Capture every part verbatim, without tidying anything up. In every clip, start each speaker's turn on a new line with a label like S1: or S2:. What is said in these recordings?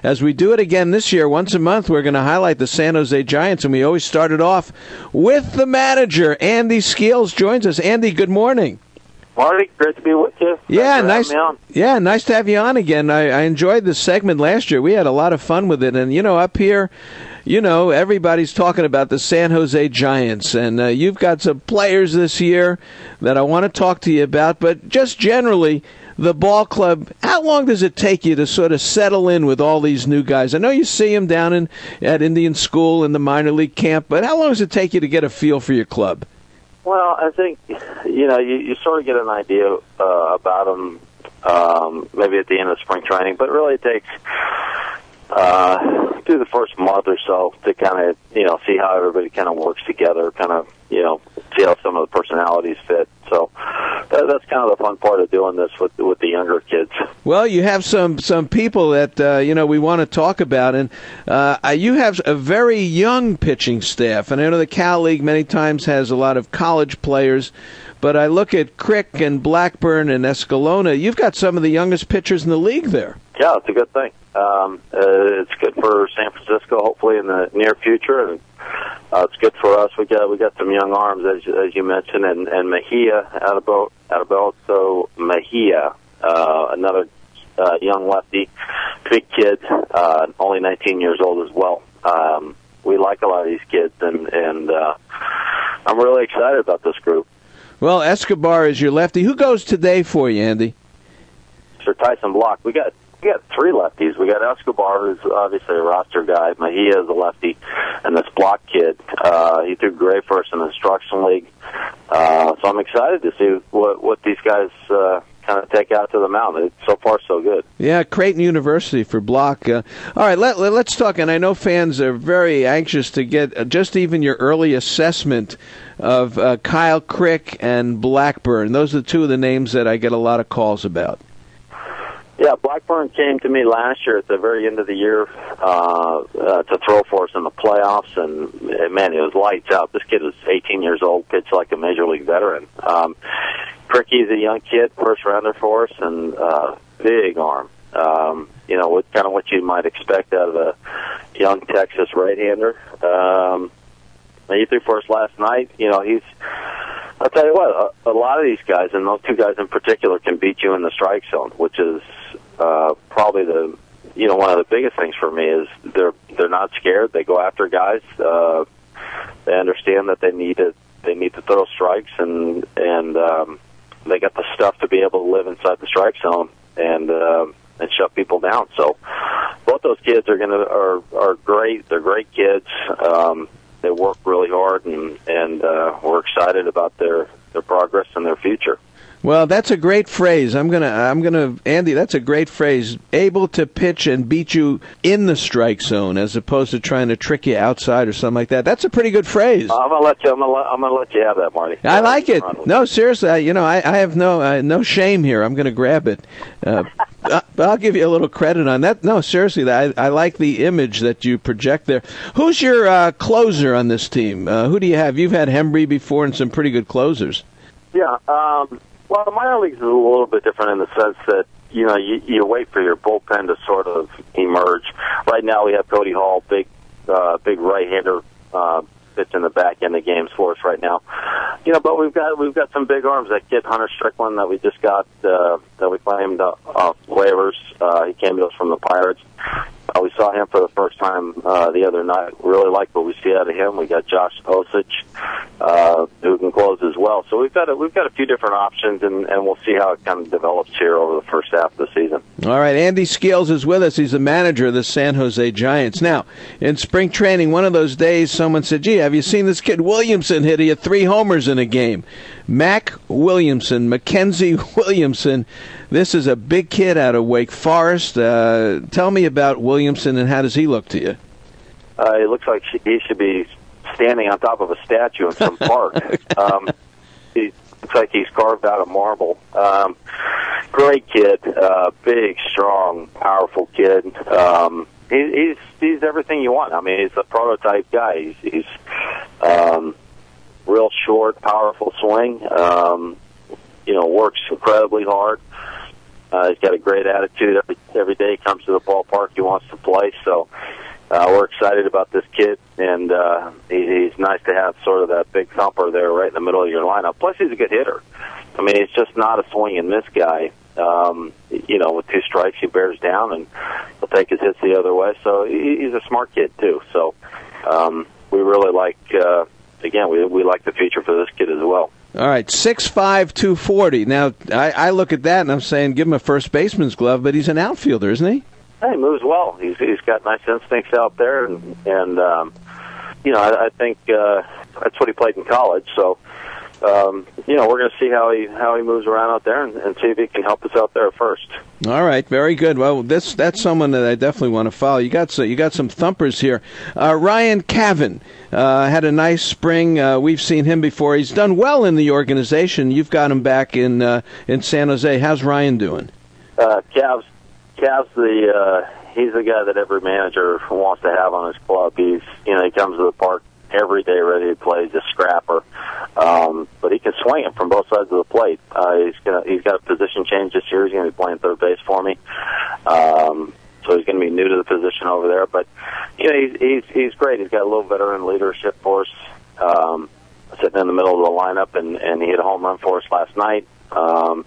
S1: as we do it again this year, once a month, we're going to highlight the San Jose Giants, and we always start it off with the manager. Andy Skeels joins us. Andy, good morning.
S2: Marty, great to be with you.
S1: Yeah, nice. Yeah, nice to have you on again. I, I enjoyed this segment last year. We had a lot of fun with it, and you know, up here, you know, everybody's talking about the San Jose Giants, and uh, you've got some players this year that I want to talk to you about. But just generally, the ball club. How long does it take you to sort of settle in with all these new guys? I know you see them down in at Indian School in the minor league camp, but how long does it take you to get a feel for your club?
S2: Well, I think, you know, you, you sort of get an idea uh, about them um, maybe at the end of spring training, but really it takes uh, through the first month or so to kind of, you know, see how everybody kind of works together, kind of, you know, see how some of the personalities fit. So that, that's kind of the fun part of doing this with with the younger kids.
S1: Well, you have some, some people that, uh, you know, we want to talk about, and uh, you have a very young pitching staff, and I know the Cal League many times has a lot of college players, but I look at Crick and Blackburn and Escalona. You've got some of the youngest pitchers in the league there.
S2: Yeah, it's a good thing. Um, uh, it's good for San Francisco, hopefully in the near future, and uh, it's good for us. We got we got some young arms, as as you mentioned, and, and Mejia out of Bo, out of Belso Mejia, uh, another uh, young lefty, big kid, uh, only nineteen years old as well. Um, we like a lot of these kids, and and uh, I'm really excited about this group.
S1: Well, Escobar is your lefty. Who goes today for you, Andy?
S2: Sir Tyson Block. We got. We got three lefties. We got Escobar, who's obviously a roster guy. Mejia is a lefty, and this Block kid. Uh, he threw great for us in the Instruction League. Uh, so I'm excited to see what what these guys uh, kind of take out to the mound. It's so far, so good.
S1: Yeah, Creighton University for Block. Uh, all right, let, let, let's talk. And I know fans are very anxious to get uh, just even your early assessment of uh, Kyle Crick and Blackburn. Those are two of the names that I get a lot of calls about.
S2: Yeah, Blackburn came to me last year at the very end of the year uh, uh, to throw for us in the playoffs, and man, it was lights out. This kid was eighteen years old, pitched like a major league veteran. Um, Cricky's a young kid, first rounder for us, and uh, big arm. Um, you know, with kind of what you might expect out of a young Texas right-hander. Um, he threw for us last night. You know, he's. I'll tell you what, a, a lot of these guys, and those two guys in particular, can beat you in the strike zone, which is uh, probably the, you know, one of the biggest things for me is they're they're not scared. They go after guys. Uh, they understand that they need to they need to throw strikes, and and um, they got the stuff to be able to live inside the strike zone and uh, and shut people down. So both those kids are gonna are are great. They're great kids. Um, They work really hard, and, and uh, we're excited about their, their progress and their future.
S1: Well, that's a great phrase. I'm gonna, I'm gonna, Andy. That's a great phrase. Able to pitch and beat you in the strike zone, as opposed to trying to trick you outside or something like that. That's a pretty good phrase.
S2: I'm gonna let you. I'm gonna, let, I'm gonna let you have that, Marty.
S1: I like it. No, seriously. I, you know, I, I have no, uh, no shame here. I'm gonna grab it. Uh, I'll give you a little credit on that. No, seriously. I, I like the image that you project there. Who's your uh, closer on this team? Uh, who do you have? You've had Hembry before and some pretty good closers.
S2: Yeah. Um, Well, the minor leagues is a little bit different in the sense that, you know, you, you wait for your bullpen to sort of emerge. Right now we have Cody Hall, big uh, big right-hander, uh, pitching the back end of games for us right now. You know, but we've got we've got some big arms. That kid Hunter Strickland that we just got, uh, that we claimed uh, off waivers. Uh, he came to us from the Pirates. Uh, we saw him for the first time uh, the other night. Really like what we see out of him. We got Josh Osich, uh, who can close as well. So we've got a, we've got a few different options, and, and we'll see how it kind of develops here over the first half of the season.
S1: All right, Andy Skeels is with us. He's the manager of the San Jose Giants. Now, in spring training, one of those days, someone said, "Gee, have you seen this kid Williamson hit? He had three homers in a game." Mac Williamson, Mackenzie Williamson. This is a big kid out of Wake Forest. Uh, tell me about Williamson, and how does he look to you?
S2: Uh, it looks like he should be standing on top of a statue in some park. Um, he looks like he's carved out of marble. Um, great kid, uh, big, strong, powerful kid. Um, he, he's he's everything you want. I mean, he's a prototype guy. He's, he's um, real short, powerful swing. Um, you know, works incredibly hard. Uh, he's got a great attitude. Every every day he comes to the ballpark, he wants to play. place. So uh, we're excited about this kid, and uh, he, he's nice to have sort of that big thumper there right in the middle of your lineup. Plus, he's a good hitter. I mean, he's just not a swing and miss guy. Um, you know, with two strikes, he bears down, and he'll take his hits the other way. So he, he's a smart kid, too. So um, we really like, uh, again, we, we like the future for this kid as well.
S1: All right, six five, two forty. Now, I, I look at that, and I'm saying give him a first baseman's glove, but he's an outfielder, isn't he?
S2: Hey, he moves well. He's He's got nice instincts out there, and, and um, you know, I, I think uh, that's what he played in college, so... Um, you know, we're going to see how he how he moves around out there and, and see if he can help us out there first.
S1: All right, very good. Well, this that's someone that I definitely want to follow. You got so, you got some thumpers here. Uh, Ryan Cavan uh, had a nice spring. Uh, we've seen him before. He's done well in the organization. You've got him back in uh, in San Jose. How's Ryan doing?
S2: Uh, Cavs, Cavs, the uh, he's the guy that every manager wants to have on his club. He's you know he comes to the park every day ready to play. He's a scrapper. Um, but he can swing it from both sides of the plate. Uh, he's gonna, he's got a position change this year. He's going to be playing third base for me. Um, so he's going to be new to the position over there. But, you know, he's, he's, he's great. He's got a little veteran leadership for us, um, sitting in the middle of the lineup, and, and he hit a home run for us last night. Um,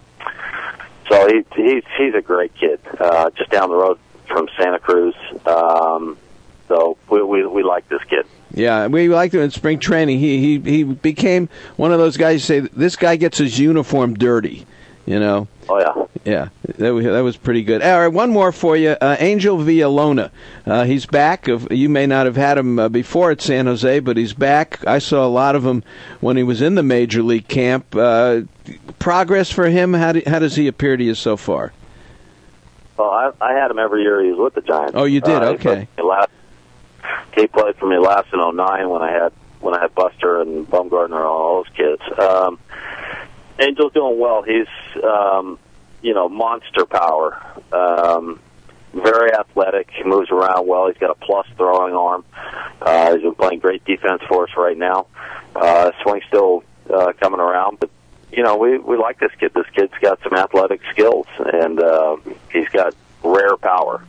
S2: so he, he's, he's a great kid, uh, just down the road from Santa Cruz. Um, so we, we, we like this kid.
S1: Yeah, we liked him in spring training. He he he became one of those guys who say, this guy gets his uniform dirty, you know.
S2: Oh, yeah.
S1: Yeah, that was, that was pretty good. All right, one more for you. Uh, Angel Villalona. Uh, he's back. You may not have had him uh, before at San Jose, but he's back. I saw a lot of him when he was in the Major League camp. Uh, progress for him, how, do, how does he appear to you so far?
S2: Well, I, I had him every year he was with the Giants.
S1: Oh, you did?
S2: Uh,
S1: Okay.
S2: Last, he played for me last in oh nine when I had when I had Buster and Bumgarner and all those kids. Um, Angel's doing well. He's, um, you know, monster power. Um, very athletic. He moves around well. He's got a plus throwing arm. Uh, he's been playing great defense for us right now. Uh, swing's still uh, coming around, but you know, we we like this kid. This kid's got some athletic skills, and uh, he's got rare power.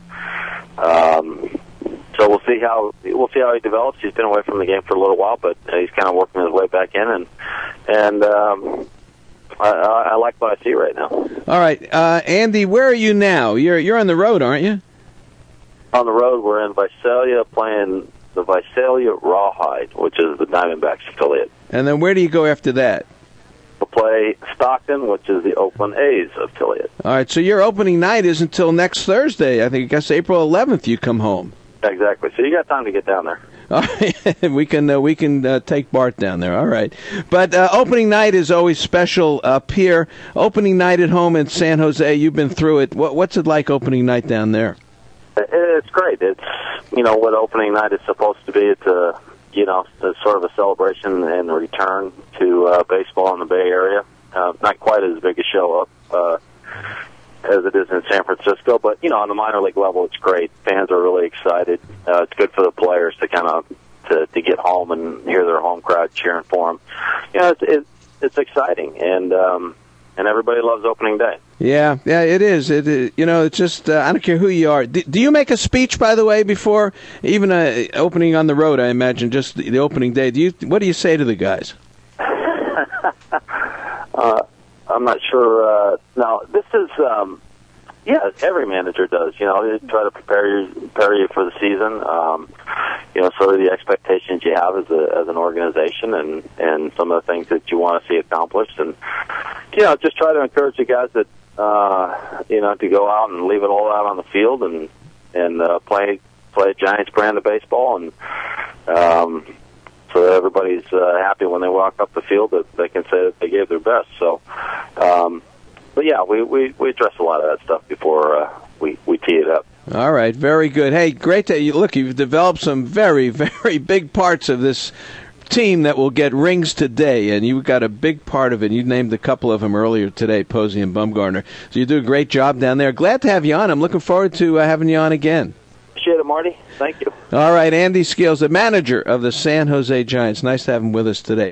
S2: Um, so we'll see how we'll see how he develops. He's been away from the game for a little while, but he's kind of working his way back in, and and um, I, I like what I see right now.
S1: All right, uh, Andy, where are you now? You're you're on the road, aren't you?
S2: On the road, we're in Visalia playing the Visalia Rawhide, which is the Diamondbacks affiliate.
S1: And then where do you go after that?
S2: We'll play Stockton, which is the Oakland A's affiliate.
S1: All right, so your opening night is until next Thursday. I think, I guess April eleventh you come home.
S2: Exactly. So you got time to get down there.
S1: All right. we can uh, we can uh, take Bart down there. All right. But uh, opening night is always special up here. Opening night at home in San Jose, you've been through it. What, what's it like opening night down there?
S2: It's great. It's, you know, what opening night is supposed to be. It's a, you know, it's sort of a celebration and return to uh, baseball in the Bay Area. Uh, not quite as big a show up uh, as it is in San Francisco, but, you know, on the minor league level, it's great. Fans are really excited. Uh, it's good for the players to kind of to, to get home and hear their home crowd cheering for them. You know, it's, it's, it's exciting, and um, and everybody loves opening day.
S1: Yeah, yeah, it is. It, it you know, it's just uh, I don't care who you are. Do, do you make a speech, by the way, before even uh, opening on the road? I imagine just the, the opening day. Do you? What do you say to the guys?
S2: uh, I'm not sure. Uh, no, this is. Um, yeah, every manager does. You know, they try to prepare you, prepare you for the season. Um, you know, sort of the expectations you have as a as an organization, and and some of the things that you want to see accomplished, and you know, just try to encourage the guys that uh, you know to go out and leave it all out on the field and and uh, play play a Giants brand of baseball, and um, so that everybody's uh, happy when they walk up the field that they can say that they gave their best. So. Um, But yeah, we, we, we address a lot of that stuff before uh, we, we tee it up.
S1: All right, very good. Hey, great to you. Look, you've developed some very, very big parts of this team that will get rings today, and you've got a big part of it. You named a couple of them earlier today, Posey and Bumgarner. So you do a great job down there. Glad to have you on. I'm looking forward to uh, having you on again.
S2: Appreciate it, Marty. Thank you.
S1: All right, Andy Scales, the manager of the San Jose Giants. Nice to have him with us today.